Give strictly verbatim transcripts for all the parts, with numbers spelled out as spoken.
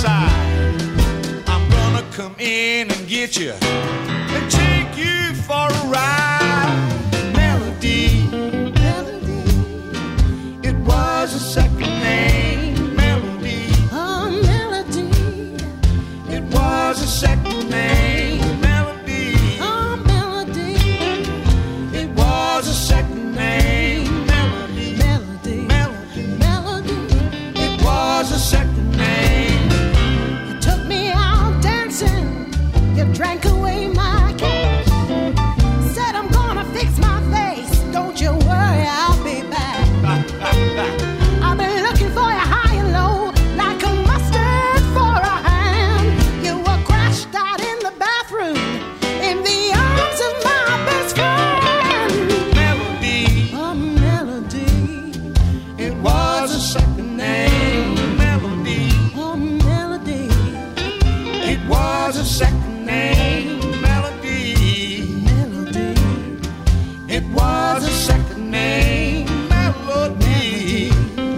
side. I'm gonna come in and get you and take you for a ride. Melody, melody, it was a second name. Melody, Oh, melody, it was a second name. Melody, oh, melody, it was a second name. Melody, melody, melody, melody. it was a second name. You took me out dancing, you drank away my cash. Said I'm gonna fix my face, don't you worry, I'll be back. I've been looking for you high and low, like a mustard for a hand. You were crashed out in the bathroom, in the arms of my best friend. Melody, A melody, it was a second name. Melody, a melody, it was a second name. Melody, melody, it was a second name. Melody,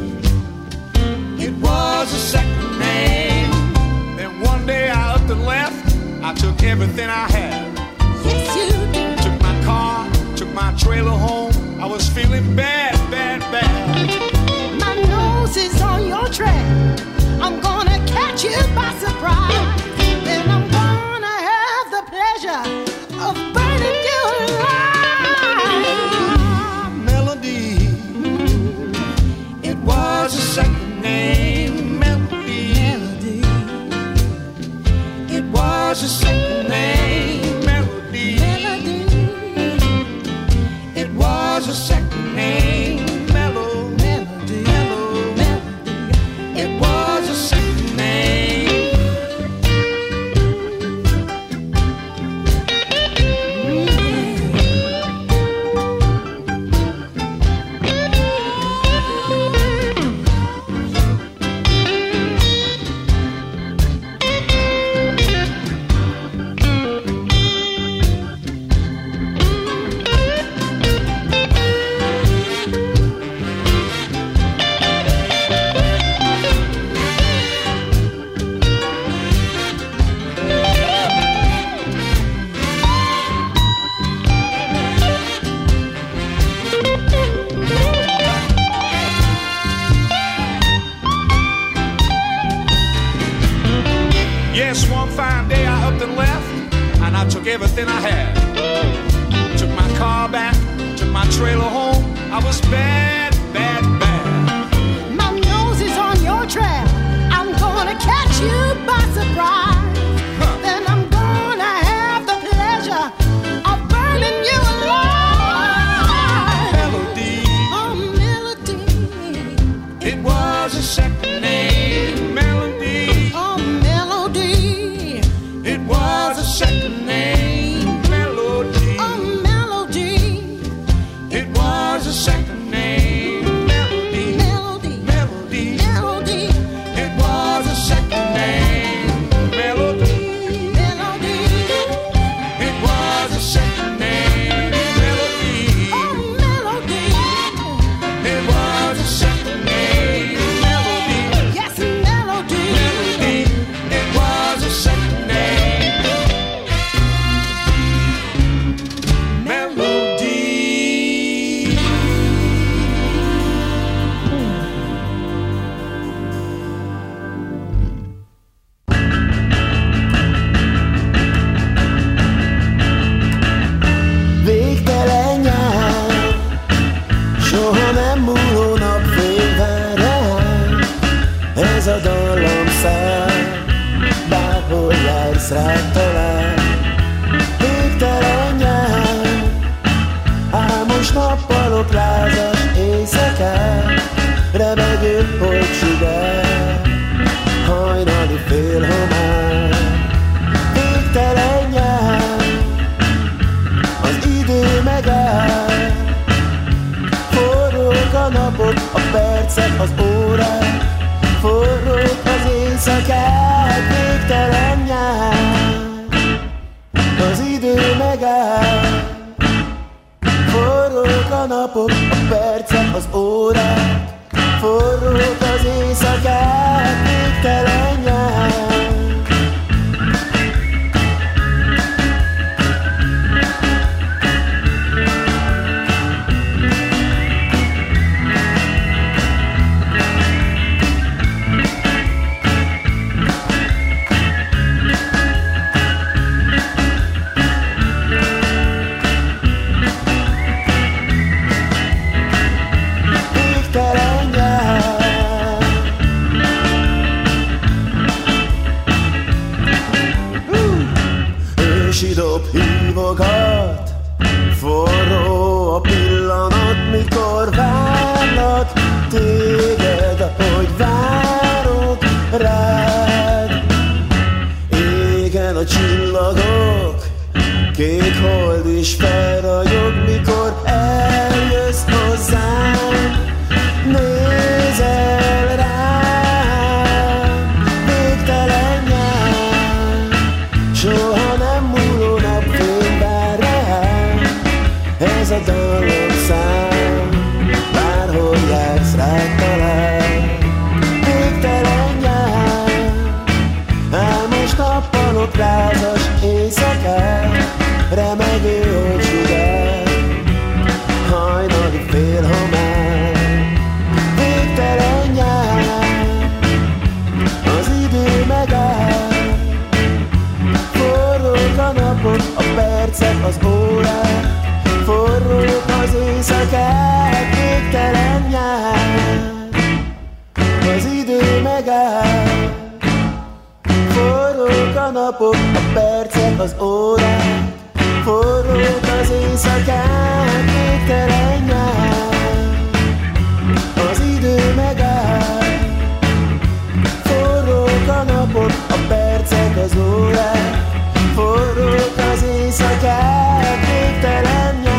it was a second name. Then one day I upped and left. I took everything I had. yes you did. Took my car, took my trailer home. I was feeling bad, bad, bad. My nose is on your trail. I'm gonna catch you by surprise. Then I'm gonna have the pleasure of burning you alive. Melody, it was a second name. Melody, Melody, it was a second name. Melody, melody, it was a second name. Mellow, melody, mellow, melody. it was a second name. Yes, one fine day I upped and left, and I took everything I had. Took my car back, took my trailer home. I was bad, bad, bad. My nose is on your trail. I'm gonna catch you by surprise. Huh. Then I'm gonna have the pleasure of burning you alive. Melody, Oh, melody, it was a second name. Melody, oh, melody, it was a second name. Melody, oh, melody, it was a second name. Melody, melody, melody, melody, it was a second name. Melody, melody, it was a second name. Melody, oh, melody, it was a second name. Melody, yes, melody, melody, it was a second name. Melody. Végtelen nyár, soha nem múló napfényben rám. Ez a dallam szám, bárhol jársz rád talál. Végtelen nyár, álmos nappalok, lázas éjszakák, rebegő holtsugár, hajnali félhomár. Végtelen nyár, az idő megáll, forrók a napok, a percek, az órák, forrók az éjszakák. Végtelen nyár, az idő megáll, forrók a napok, a percek, az órák, forrók az éjszakák. Végtelen nyár. napok, a percek, az órák, forrók az éjszakák, végtelen nyár. Az idő megáll, forrók a napok, a percek, az órák, forrók az éjszakák, végtelen nyár.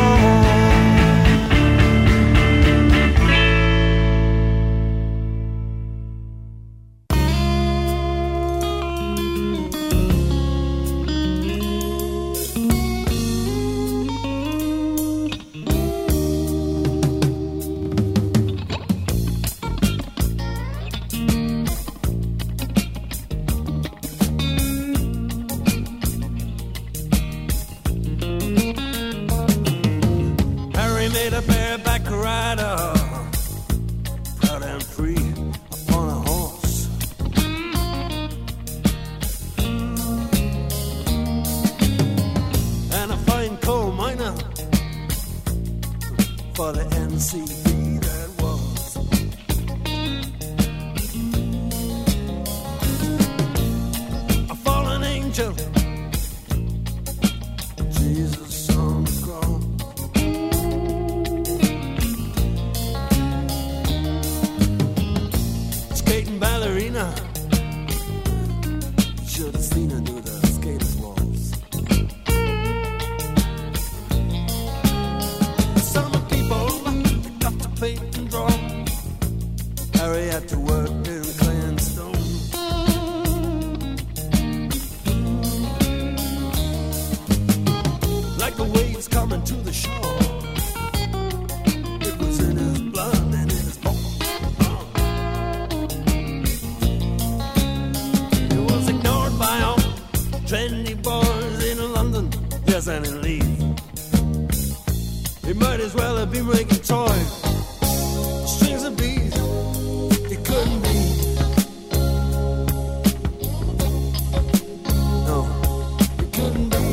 For the N C B that was. A fallen angel, Jesus on the cross. Skating ballerina, should have seen her do the skater's waltz. Paint and draw. Harry had to work in clean stone. Like the waves coming to the shore, it was in his blood and in his bones. He was ignored by all trendy boys in London, yes, and in Leeds. He might as well have been making toys. Strings of bees, it couldn't be. No, it couldn't be.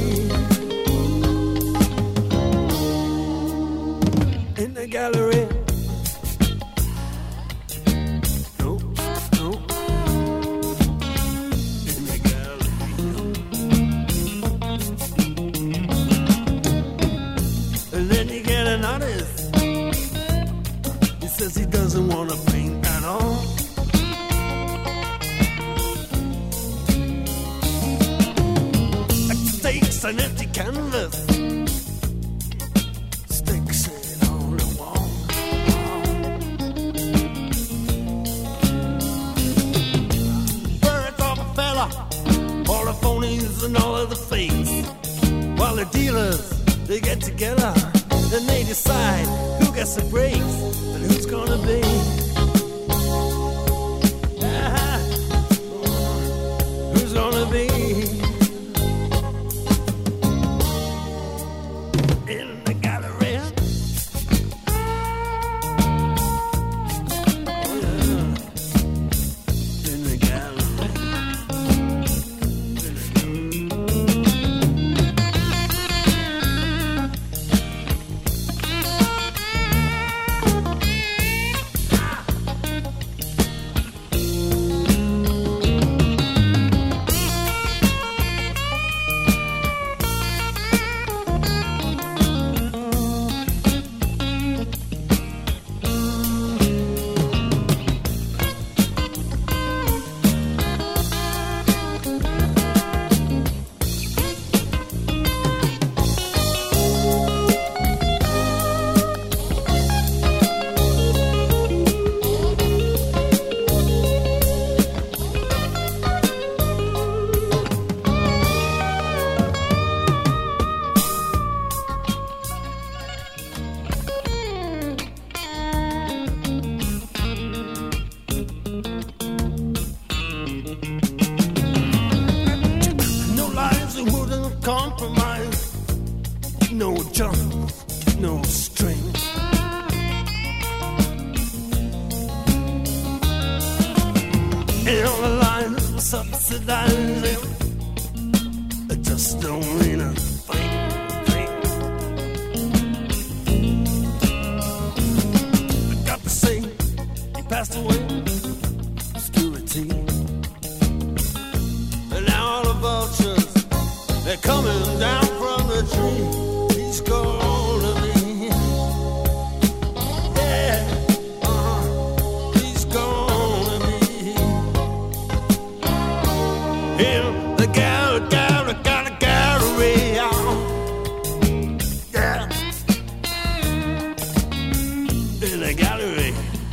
In the gallery. No, no. In the gallery. And then you get an artist. Says he doesn't want to paint at all. Like stakes an empty canvas, sticks it on the wall. Birds of a fella, all the phonies and all of the fakes. While the dealers, they get together and they decide who gets the breaks. Who's gonna be? Ah, who's gonna be? In the gallery. Oh yeah. In the gallery. In the compromise, no jump, no string. And all the lines were subsidizing, it just don't mean a thing, thing. I got to say, he passed away, obscurity. And now all the vultures coming down from the tree. He's gonna be, yeah, uh-huh. He's gonna be in the gallery, gallery, gallery, gallery, yeah, in the gallery.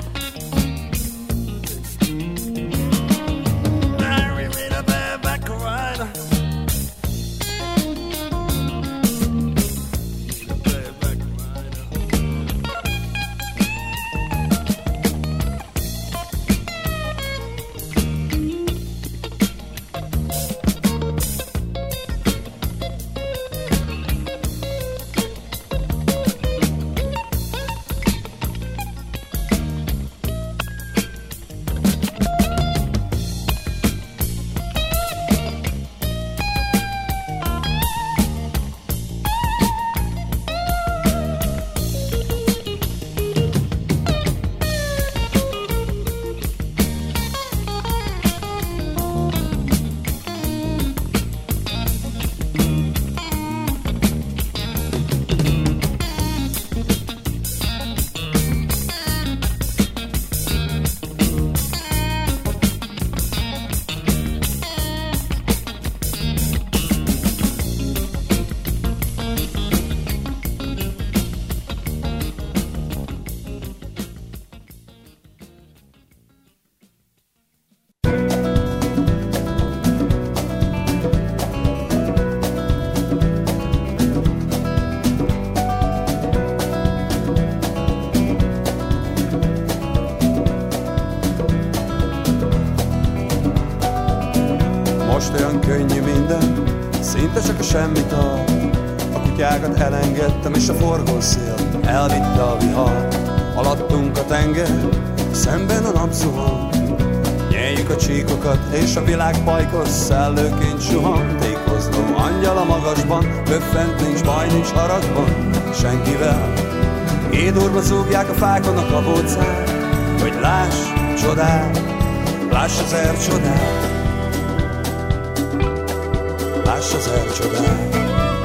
Szinte csak a semmit ad. A kutyákat elengedtem, és a forgószél elvitte a vihar. Alattunk a tenger, szemben a nap zuhan. Nyeljük a csíkokat, és a világ pajkos szellőként suhan. Tékozló angyal a magasban, böffent, nincs baj, nincs haragban senkivel. Édurva zúgják a fákon a kabócát, hogy láss csodát, láss az er csodát, láss az er csodát.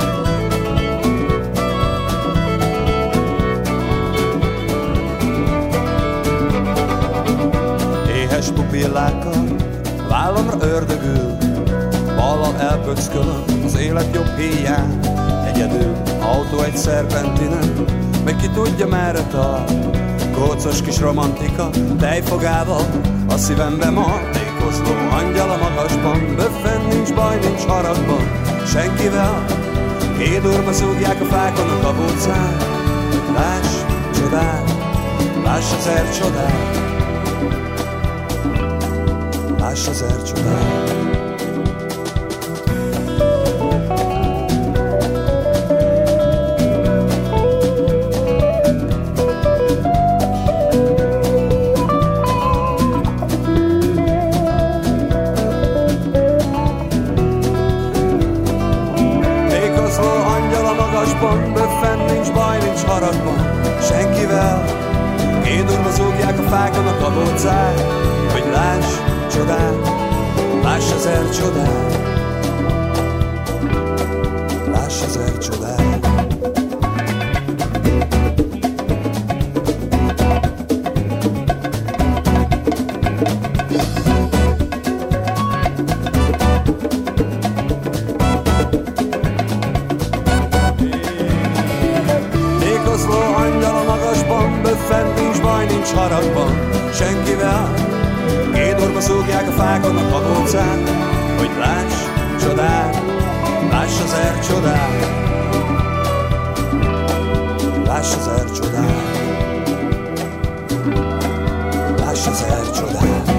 Éhes pupillákkal vállamra ördögül, ballal elpöckölöm az élet jobb híján. Egyedül autó egy szerpentinen, meg ki tudja merre tart. Kócos kis romantika tejfogával a szívembe mar. Tékozló angyal a magasban, böffen, nincs baj, nincs haragban senkivel. Édurva zúgják a fákon a kabócát, láss csodát, láss az er csodát, láss az er csodát. Böffen, nincs baj, nincs haragban senkivel. Édurva zúgják a fákon a kabócát, hogy láss csodát, láss az er csodát, láss az er csodát. Nincs haragban senkivel. Édurva zúgják a fákon a kabócát, hogy láss csodát, láss az er csodát, láss az er csodát, láss az er csodát.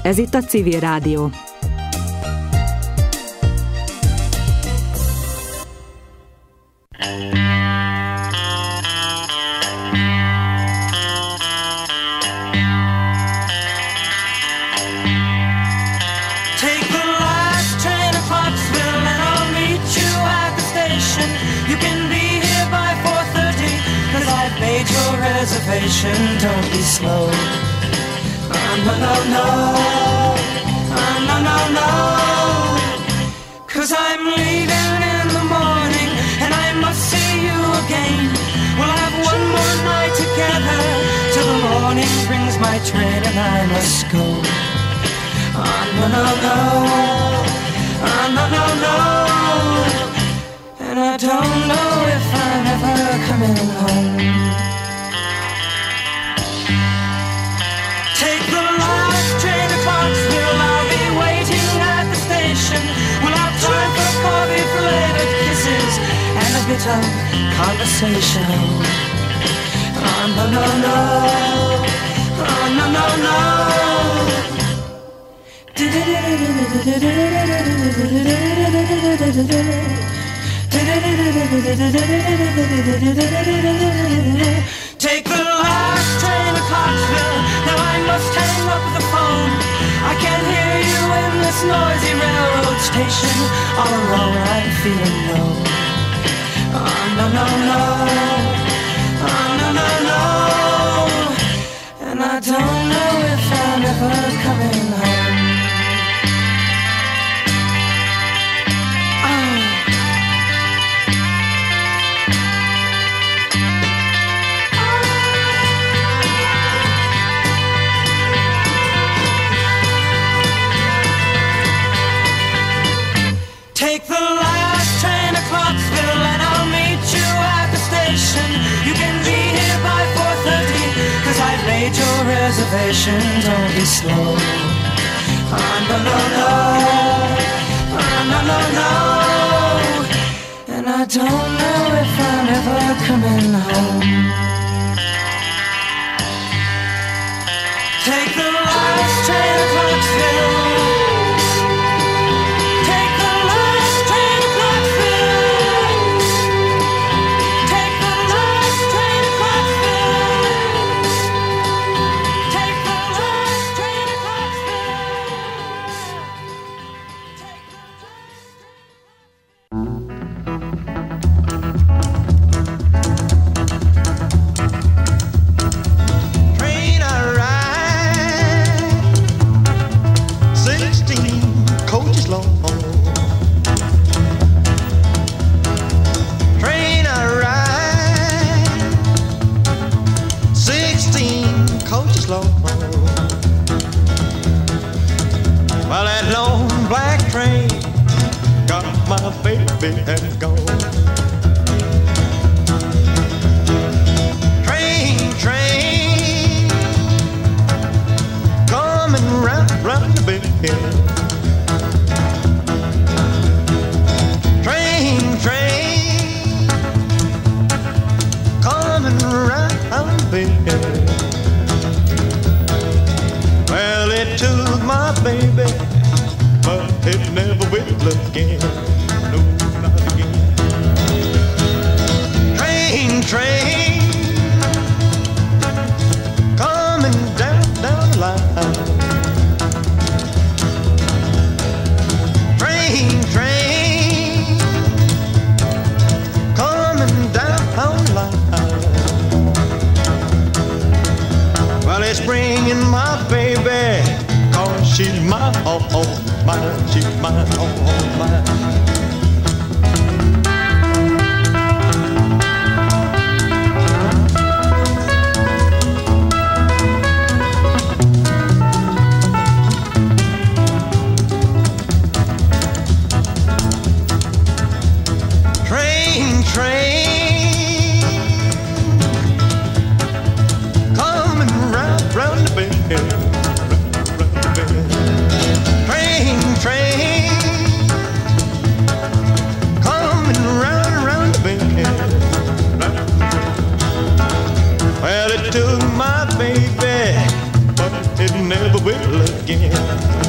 Ez itt a Civil Rádió. Don't be slow. Oh, no, no, no. Oh, no, no, no. 'Cause I'm leaving in the morning and I must see you again. We'll have one more night together till the morning brings my train and I must go. Oh, no, no, no. Oh, no, no, no. And I don't know if I'm ever coming home. We'll have time for coffee, belated kisses, and a bit of conversation. Oh, no, no, no. Oh, no, no, no. Take the last train to Clarksville. Now I must hang up the phone. I can't hear you in this noisy railroad station. All alone I'm feeling low. Oh, no, no, no. Oh, no, no, no. And I don't know if I'm ever coming home. Take the last train to Clarksville and I'll meet you at the station. You can be here by four thirty, 'cause I've made your reservation. Don't be slow. Oh, no, no, no. Oh, no, no, no. And I don't know if I'm ever coming home. Take the last train to Clarksville.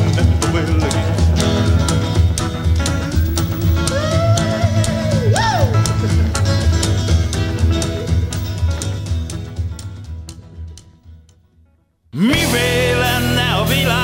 the well again. Me